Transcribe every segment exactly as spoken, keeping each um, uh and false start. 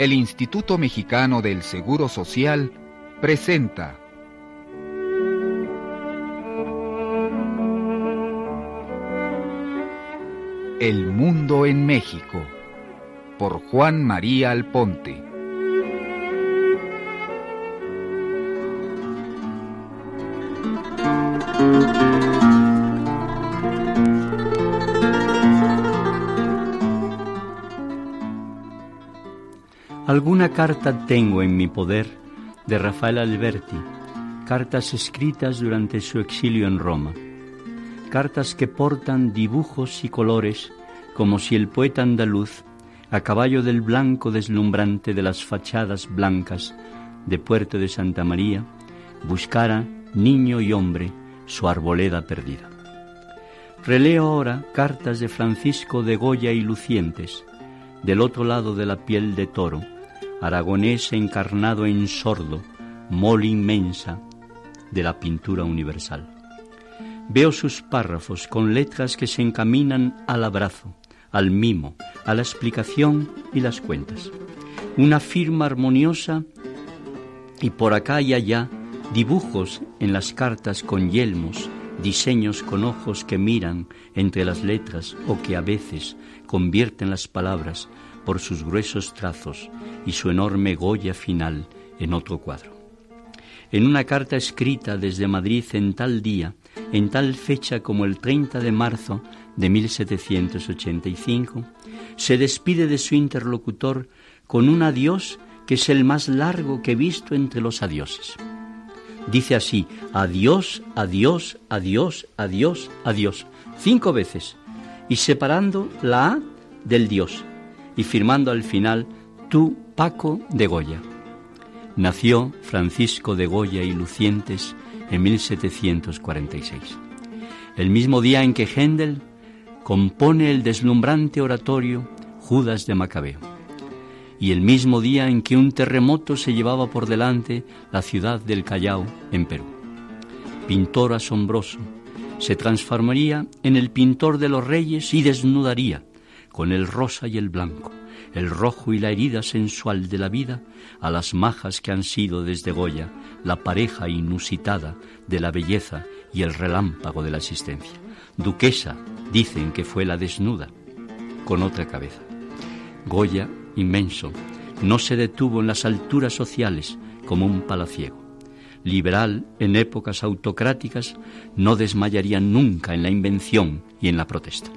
el Instituto Mexicano del Seguro Social presenta El Mundo en México, por Juan María Alponte. Alguna carta tengo en mi poder de Rafael Alberti, cartas escritas durante su exilio en Roma, cartas que portan dibujos y colores como si el poeta andaluz, a caballo del blanco deslumbrante de las fachadas blancas de Puerto de Santa María, buscara, niño y hombre, su arboleda perdida. Releo ahora cartas de Francisco de Goya y Lucientes, del otro lado de la piel de toro, aragonés encarnado en sordo, mole inmensa de la pintura universal. Veo sus párrafos con letras que se encaminan al abrazo, al mimo, a la explicación y las cuentas. Una firma armoniosa y por acá y allá dibujos en las cartas con yelmos, diseños con ojos que miran entre las letras o que a veces convierten las palabras por sus gruesos trazos y su enorme Goya final en otro cuadro. En una carta escrita desde Madrid en tal día, en tal fecha como el treinta de marzo de mil setecientos ochenta y cinco, se despide de su interlocutor con un adiós que es el más largo que he visto entre los adioses. Dice así: adiós, adiós, adiós, adiós, adiós, cinco veces, y separando la A del Dios, y firmando al final tú, Paco de Goya. Nació Francisco de Goya y Lucientes en mil setecientos cuarenta y seis, el mismo día en que Händel compone el deslumbrante oratorio Judas de Macabeo, y el mismo día en que un terremoto se llevaba por delante la ciudad del Callao, en Perú. Pintor asombroso, se transformaría en el pintor de los reyes y desnudaría, con el rosa y el blanco, el rojo y la herida sensual de la vida, a las majas que han sido desde Goya la pareja inusitada de la belleza y el relámpago de la existencia. Duquesa, dicen que fue la desnuda, con otra cabeza. Goya, inmenso, no se detuvo en las alturas sociales como un palaciego. Liberal en épocas autocráticas, no desmayaría nunca en la invención y en la protesta.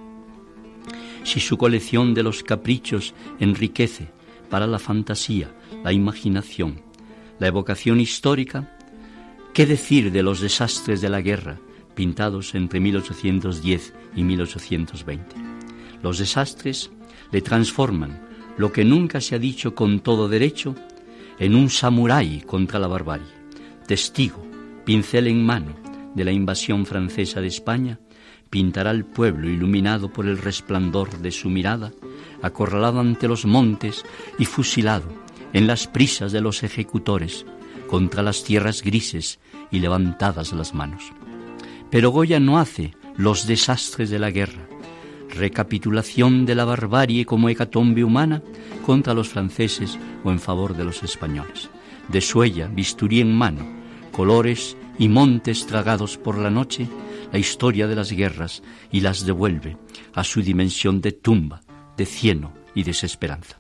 Si su colección de los caprichos enriquece para la fantasía, la imaginación, la evocación histórica, ¿qué decir de los desastres de la guerra pintados entre mil ochocientos diez y mil ochocientos veinte? Los desastres le transforman lo que nunca se ha dicho con todo derecho en un samurái contra la barbarie, testigo, pincel en mano de la invasión francesa de España. Pintará al pueblo iluminado por el resplandor de su mirada, acorralado ante los montes y fusilado en las prisas de los ejecutores contra las tierras grises y levantadas las manos. Pero Goya no hace los desastres de la guerra, recapitulación de la barbarie como hecatombe humana contra los franceses o en favor de los españoles. Desuella, bisturí en mano, colores y montes tragados por la noche, la historia de las guerras y las devuelve a su dimensión de tumba, de cieno y desesperanza.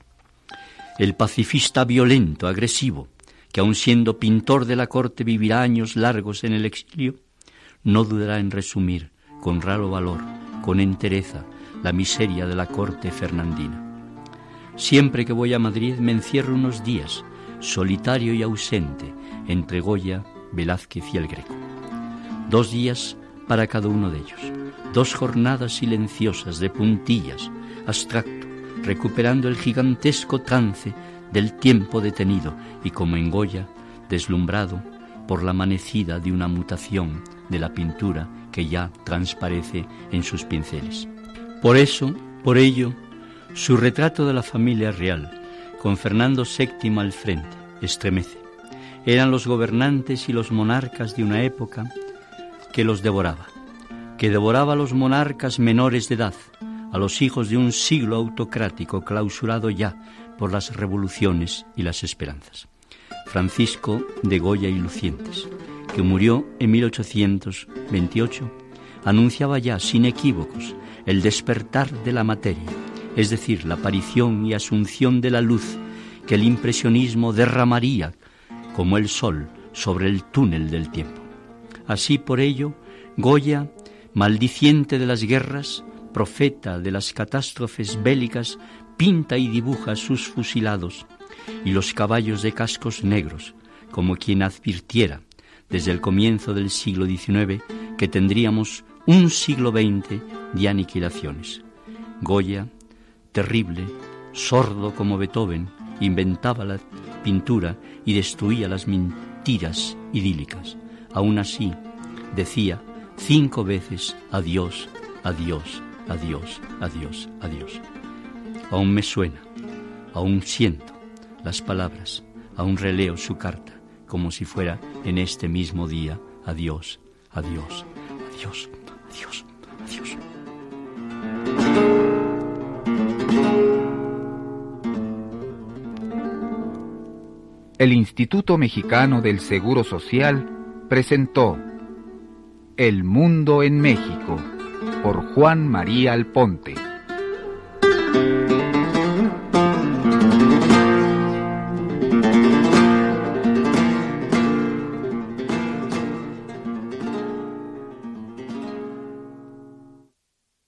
El pacifista violento, agresivo, que aun siendo pintor de la corte vivirá años largos en el exilio, no dudará en resumir con raro valor, con entereza, la miseria de la corte fernandina. Siempre que voy a Madrid me encierro unos días, solitario y ausente, entre Goya, Velázquez y el Greco. Dos días para cada uno de ellos, dos jornadas silenciosas de puntillas, abstracto, recuperando el gigantesco trance del tiempo detenido y, como en Goya, deslumbrado por la amanecida de una mutación de la pintura que ya transparece en sus pinceles. Por eso, por ello, su retrato de la familia real, con Fernando séptimo al frente, estremece. Eran los gobernantes y los monarcas de una época que los devoraba, que devoraba a los monarcas menores de edad, a los hijos de un siglo autocrático clausurado ya por las revoluciones y las esperanzas. Francisco de Goya y Lucientes, que murió en mil ochocientos veintiocho, anunciaba ya sin equívocos el despertar de la materia, es decir, la aparición y asunción de la luz que el impresionismo derramaría como el sol sobre el túnel del tiempo. Así, por ello, Goya, maldiciente de las guerras, profeta de las catástrofes bélicas, pinta y dibuja sus fusilados y los caballos de cascos negros, como quien advirtiera desde el comienzo del siglo diecinueve que tendríamos un siglo veinte de aniquilaciones. Goya, terrible, sordo como Beethoven, inventaba la pintura y destruía las mentiras idílicas. Aún así, decía cinco veces adiós, adiós, adiós, adiós, adiós. Aún me suena, aún siento las palabras, aún releo su carta, como si fuera en este mismo día. Adiós, adiós, adiós, adiós, adiós. El Instituto Mexicano del Seguro Social presentó El Mundo en México por Juan María Alponte.